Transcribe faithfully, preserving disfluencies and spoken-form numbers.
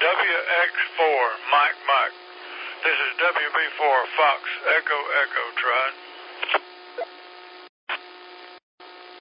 W X four, Mike Mike. This is W B four, Fox, Echo Echo, Tron.